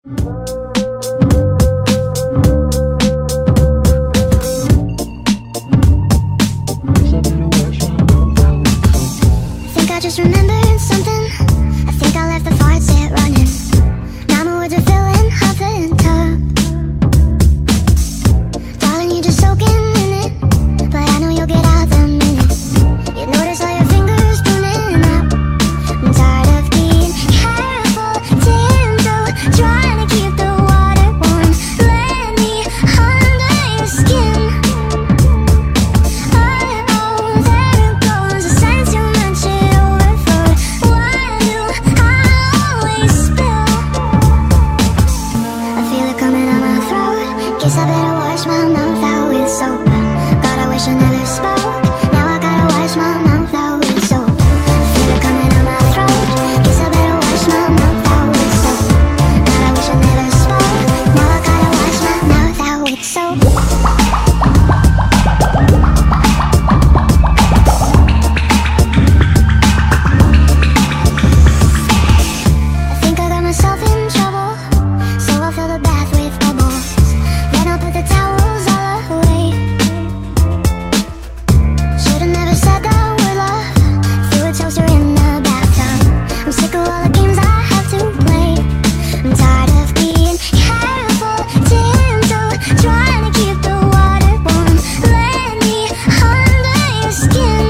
think I just remembered something. I think I left the faucet running. Now my words are filling up the tub. Darling, you're just soaking in it, but I know you'll get out the minute you notice all your fingers burning up. I'm tired of being careful, tiptoe, trying to keep the water warm. Let me under your skin. Oh, there it goes. I sense you much it overflow. Why do I always spill? I feel it coming on my throat. Guess I better wash my mouth out with soap. God, I wish I never spoke. Now I gotta wash my mouth out with soap. I feel it coming on my throat. Guess I better wash my mouth out with soap. God, I wish I never spoke. Now I gotta wash my mouth out with soap. I think I got myself in trouble, so I fill the bath with bubbles. Then I'll put the towels all away. Should've never said that word, love. Threw a toaster in the bathtub. I'm sick of all the games I have to play. I'm tired of being careful, tiptoe, trying to keep the water warm. Let me under your skin.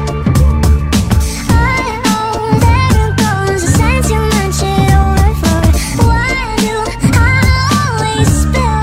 Oh, there it goes. I sense you much it overflow. Why do I always spill?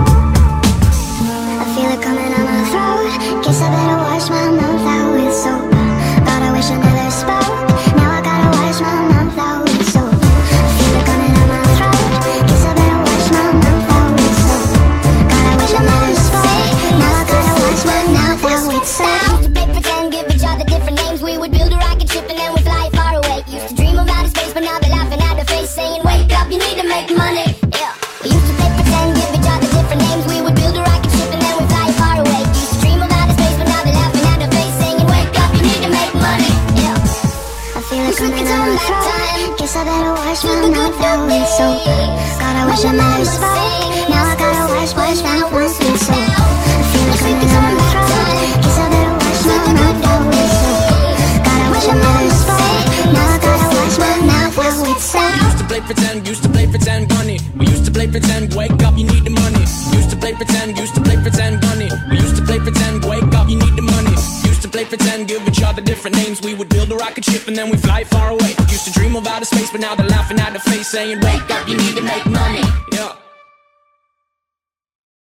I feel it coming on my throat. Guess I better wash my mouth out with soap. God, I wish I never spoke. Now I gotta wash my mouth out with soap. I feel it coming on my throat. Guess I better wash my mouth out with soap. God, I wish I never spoke. Now I gotta wash my mouth out with soap. Used to play pretend, give each other different names. We would build a rocket ship and then we'd fly far away. Used to dream of outer space, but now they're laughing at the face, saying, wake up, you need to make money. Yeah. We used to play pretend, give each other different names. We would build a rocket ship and then we'd fly far away. Used to dream of outer space, but now they're laughing at the face, saying, wake up, you need to make money. Yeah. I feel it coming on my throat. Guess I better wash my mouth out with soap. God, I wish I never spoke. Now I gotta wash my mouth with soap. I feel it coming on my throat. Guess I better wash my mouth out with soap. God, I wish I never spoke. Now I gotta wash my mouth out with soap. Used to play pretend bunny. We used to play pretend, wake up, you need the money. Used to play pretend bunny. We used to play pretend, wake up, you need the money. Used to play pretend, give each other different names. We would build a rocket ship and then we fly far away. Used to dream of outer space, but now they're laughing at the face, saying, wake up, you need to make money.